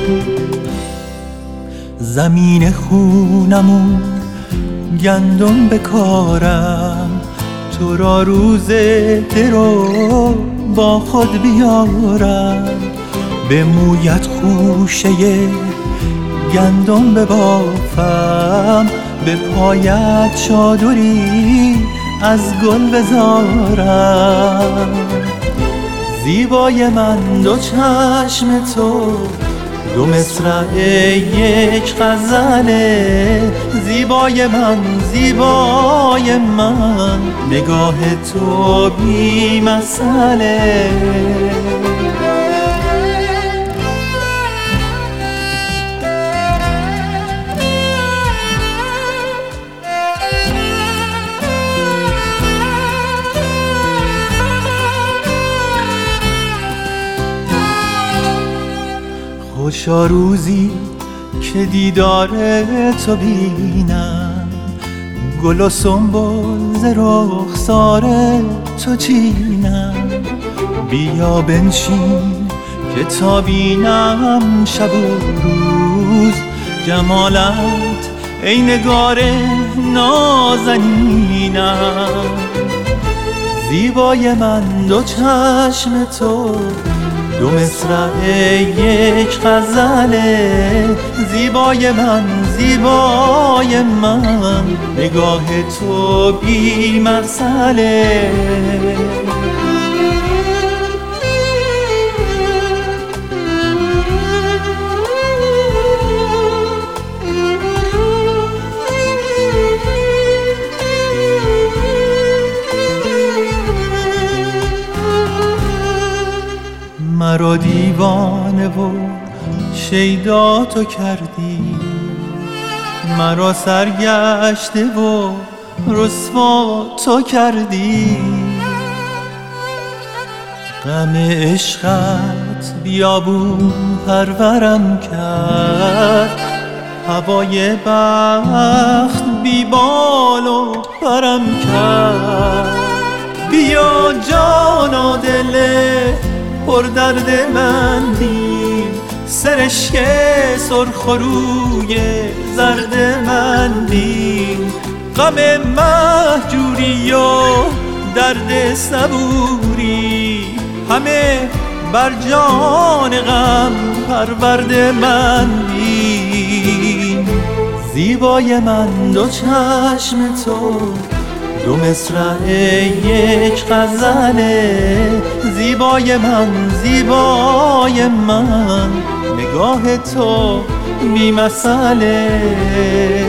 زمین خونمون گندم بکارم، تو را روز درو با خود بیارم. به مویت خوشه گندم ببافم، به پایت چادری از گل بذارم. زیبای من دو چشم تو، دو مصرع یک غزله. زیبای من، زیبای من، نگاه تو بی مثله. خوشا روزی که دیدار تو بینم، گل و سنبل ز رخسار تو چینم. بیا بنشین که تا بینم شب و روز جمالت ای نگار نازنینم. زیبای من دو چشم تو، دو مصرع یک غزله. زیبای من، زیبای من، نگاه تو بی مثله. مرا دیوانه و شیدا تو کردی، مرا سرگشته و رسوا تو کردی. غم عشقت بیابون پرورم کرد، هوای بخت بی بال و پرم کرد. بیا جان و دل پر درد من بین، سرشک سرخ و روی زرد من بین. غم مهجوری و درد صبوری، همه بر جان غم پرورد من بین. زیبای من دو چشم تو، دو مصرع یک غزله. زیبای من، زیبای من، نگاه تو بی مثله.